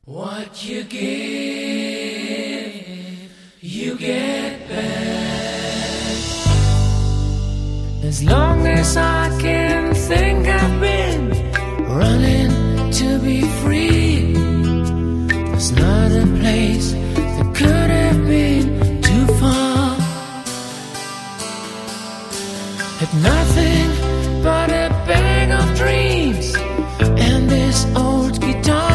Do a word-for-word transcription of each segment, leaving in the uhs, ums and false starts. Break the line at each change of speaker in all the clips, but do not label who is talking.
What you give, you get back. As long as I can think, I've been running to be free. There's not a place that could have been too far. Had nothing but a bag of dreams and this old guitar.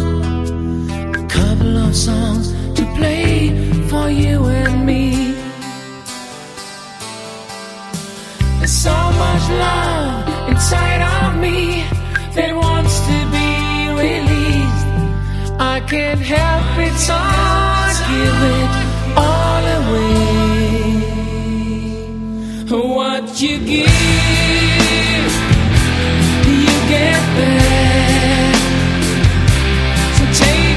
Of songs to play for you and me. There's so much love inside of me that wants to be released. I can't help it, so I give it all away. What you give, you get back. So take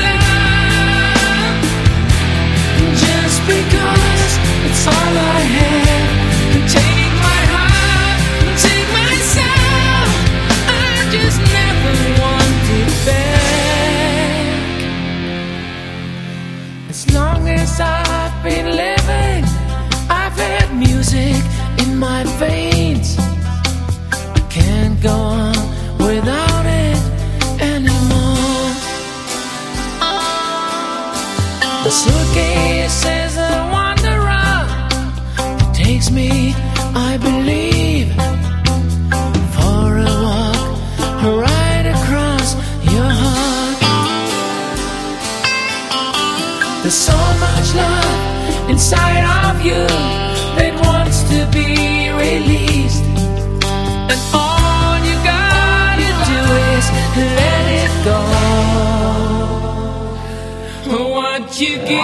because it's all I have. Take my heart, take myself. I just never want it back. As long as I've been living, I've had music in my veins. I can't go on without it anymore. The suitcase is a wanderer that takes me, I believe, for a walk right across your heart. There's so much love inside of you that wants to be released, and all you gotta do is let it go. What you give,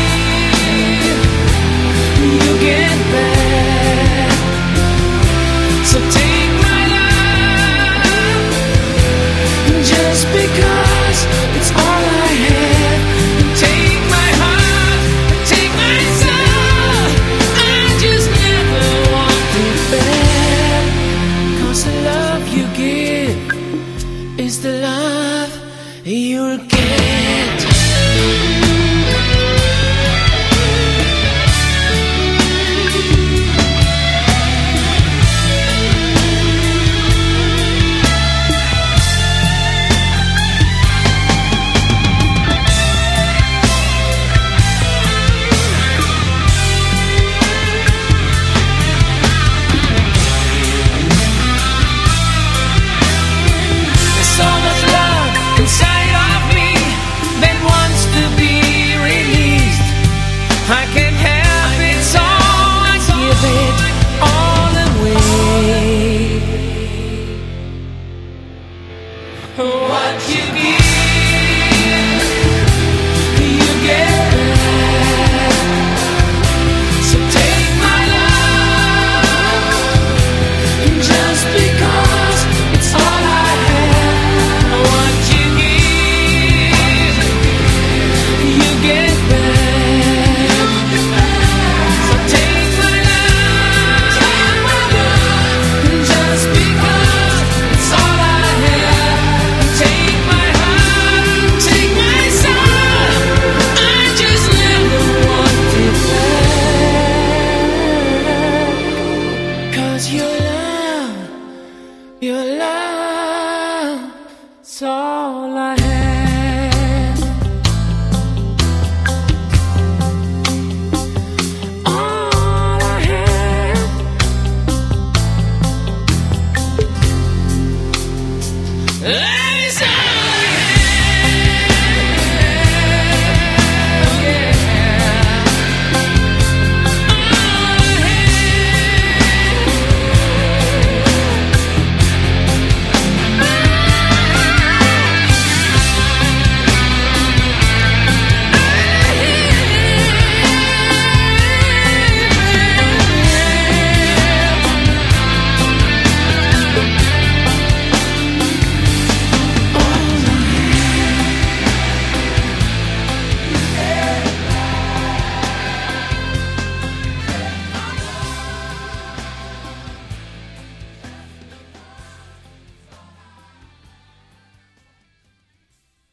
you get back. So take my love, just because it's all I have. Take my heart, take my soul. I just never want it back. 'Cause the love you give is the love you'll get.